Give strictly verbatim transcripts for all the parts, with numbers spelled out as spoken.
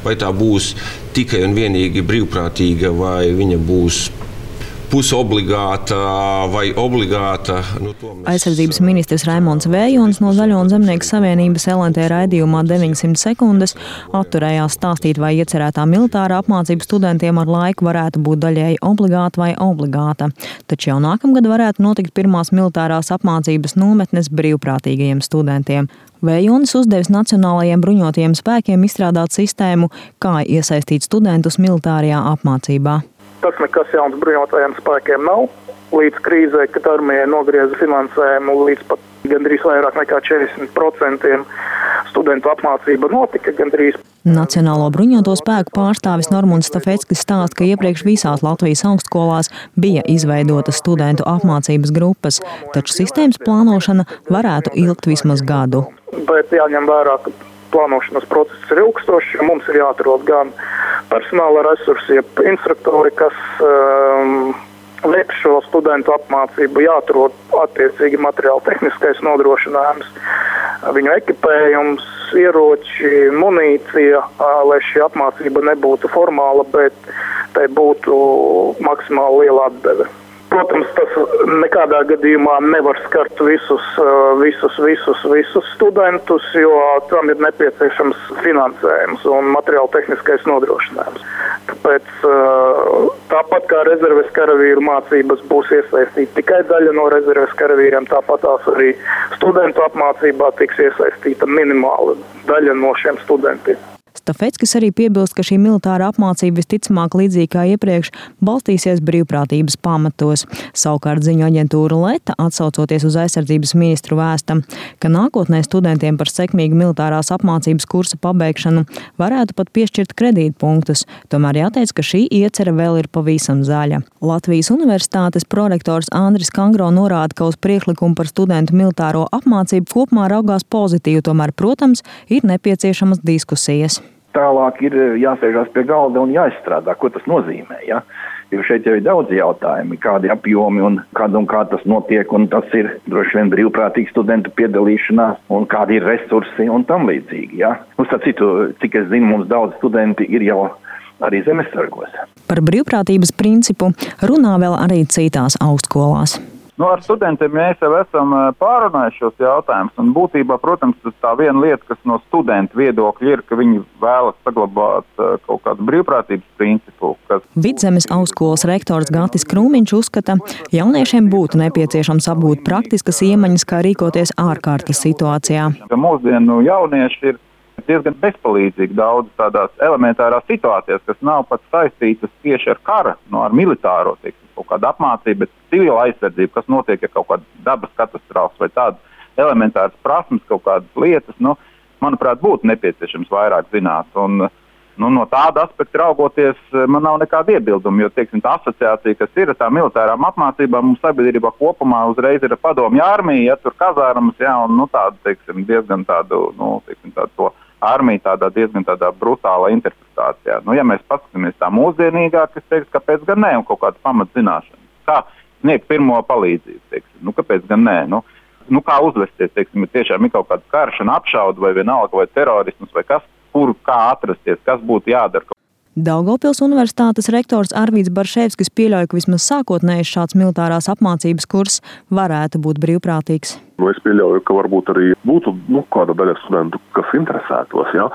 vai tā būs tikai un vienīgi brīvprātīga, vai viņa būs pusobligāta vai obligāta. Nu, mēs... Aizsardzības ministrs Raimonds Vējons no Zaļo un Zemnieku savienības L N T raidījumā deviņsimt sekundes atturējās stāstīt, vai iecerētā militārā apmācība studentiem ar laiku varētu būt daļēji obligāta vai obligāta. Taču jau nākamgad varētu notikt pirmās militārās apmācības nometnes brīvprātīgajiem studentiem. Vējonis uzdevis Nacionālajiem bruņotajiem spēkiem izstrādāt sistēmu, kā iesaistīt studentus militārajā apmācībā. Tas nekas jauns bruņotajiem spēkiem nav. Līdz krīzē, kad armijai nogrieza finansējumu, līdz pat gandrīz vairāk nekā četrdesmit procenti studentu apmācība notika gandrīz. Nacionālo bruņoto spēku pārstāvis Normunds Stafeckis stāsta, ka iepriekš visās Latvijas augstskolās bija izveidotas studentu apmācības grupas, taču sistēmas plānošana varētu ilgt vismaz gadu. Bet jāņem vērā, ka plānošanas process ir ilgstošs, jo mums ir jāatrod gan personāla resursi, jeb instruktori, kas um, veiks šo studentu apmācību, jāatrod attiecīgi materiāli tehniskais nodrošinājums, viņu ekipējums, ieroči, munīcija, lai šī apmācība nebūtu formāla, bet tai būtu maksimāli liela atdeve. Protams, tas nekādā gadījumā nevar skart visus, visus, visus, visus studentus, jo tam ir nepieciešams finansējums un materiāli tehniskais nodrošinājums. Tāpēc tāpat kā rezerves karavīru mācības būs iesaistīta tikai daļa no rezerves karavīriem, tāpat tās arī studentu apmācībā tiks iesaistīta minimāla daļa no šiem studentiem. Stafeckis arī piebilst, ka šī militārā apmācība visticamāk līdzīgi kā iepriekš balstīsies brīvprātības pamatos. Savukārt ziņu aģentūra Leta, atsaucoties uz aizsardzības ministru vēsta, ka nākotnē studentiem par sekmīgu militārās apmācības kursa pabeigšanu varētu pat piešķirt kredītpunktus. Tomēr jāteic, ka šī iecere vēl ir pavisam zaļa. Latvijas Universitātes prorektors Andris Kangro norāda, ka uz priekšlikumu par studentu militāro apmācību kopumā raugās pozitīvi, tomēr, protams, ir nepieciešamas diskusijas. Tālāk ir jāsēžās pie galda un jāizstrādā, ko tas nozīmē. Ja? Jo šeit jau ir daudz jautājumi, kādi apjomi un kad un kā tas notiek, un tas ir droši vien brīvprātīgi studentu piedalīšanās, un kādi ir resursi un tam līdzīgi. Ja? Uz tā citu, cik es zinu, mums daudz studenti ir jau arī zemesargos. Par brīvprātības principu runā vēl arī citās augstskolās. Nu, ar studentiem mēs jau esam pārunājuši šos jautājumus, un būtībā, protams, tā viena lieta, kas no studentu viedokļa ir, ka viņi vēlas saglabāt kaut kādu brīvprātības principu. Kas... Vidzemes augstskolas rektors Gatis Krūmiņš uzskata, jauniešiem būtu nepieciešams apgūt praktiskas iemaņas, kā rīkoties ārkārtas situācijā. Mūsdienu jaunieši ir diezgan bezpalīdzīgi daudz tādās elementārās situācijās, kas nav pat saistītas tieši ar kara, no ar militāro, teiksim, kaut kāda apmācība, bet civila aizsardzība, kas notiek, ja kaut kāda dabas katastrofas vai tādas elementāras prasmes, kaut kādas lietas, nu, manuprāt, būtu nepieciešams vairāk zināt. Un, nu, no tāda aspekta raugoties, man nav nekāda iebilduma, jo, teiksim, tā asociācija, kas ir tā militārām apmācībām, mums sabiedrībā kopumā uzreiz ir padomju armija, ja tur kazārmas, ja, un, nu, tādu, teiksim, diezgan tādu, nu, teiksim, tādu to armija tādā diezgan tādā brutālā interpretācijā. Nu, ja mēs paskatāmies tā mūsdienīgāk, es teiktu, kāpēc gan nē, un kaut kāda pamatzināšana. Kā sniegt pirmo palīdzību, teiksim, nu, kāpēc gan nē, nu, nu kā uzvesties, teiksim, ir tiešām ir kaut kāda karšana, apšauda vai vienalga vai terorismus vai kas, kur, kā atrasties, kas būtu jādara. Daugavpils Universitātes rektors Arvīds Barševskis pieļauj, ka vismaz sākotnēji šāds militārās apmācības kurs varētu būt brīvprātīgs. Nu, es pieļauju, ka varbūt arī būtu nu, kāda daļa studentu, kas interesētos, ja?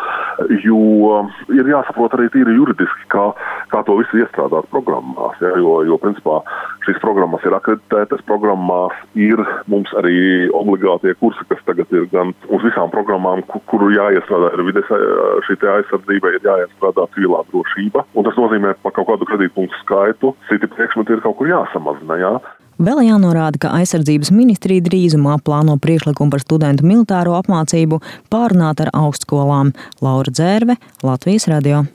Jo ir jāsaprot arī tīri juridiski, kā, kā to visu iestrādāt programmās, ja? jo, jo principā šīs programmas ir akreditētas, programmās ir mums arī obligātie kursi, kas tagad ir gan uz visām programmām, kuru jāiestrādā ir vides šī te aizsardzība, ir jāiestrādā civilā drošība, un tas nozīmē par kaut kādu kredītpunktu skaitu, citi priekšmeti ir kaut kur jāsamazina, jā. Vēl jānorāda, ka aizsardzības ministrija drīzumā plāno priekšlikumu par studentu militāro apmācību pārunāt ar augstskolām. Laura Dzērve, Latvijas radio.